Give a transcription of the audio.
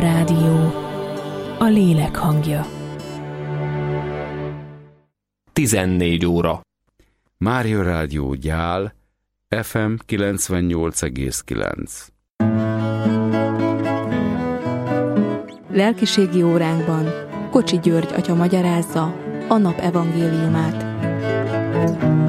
Rádió, a lélek hangja. 14 óra. Mária Rádió Gyál, FM 98,9. Lelkiségi óránkban Kocsi György atya magyarázza a nap evangéliumát.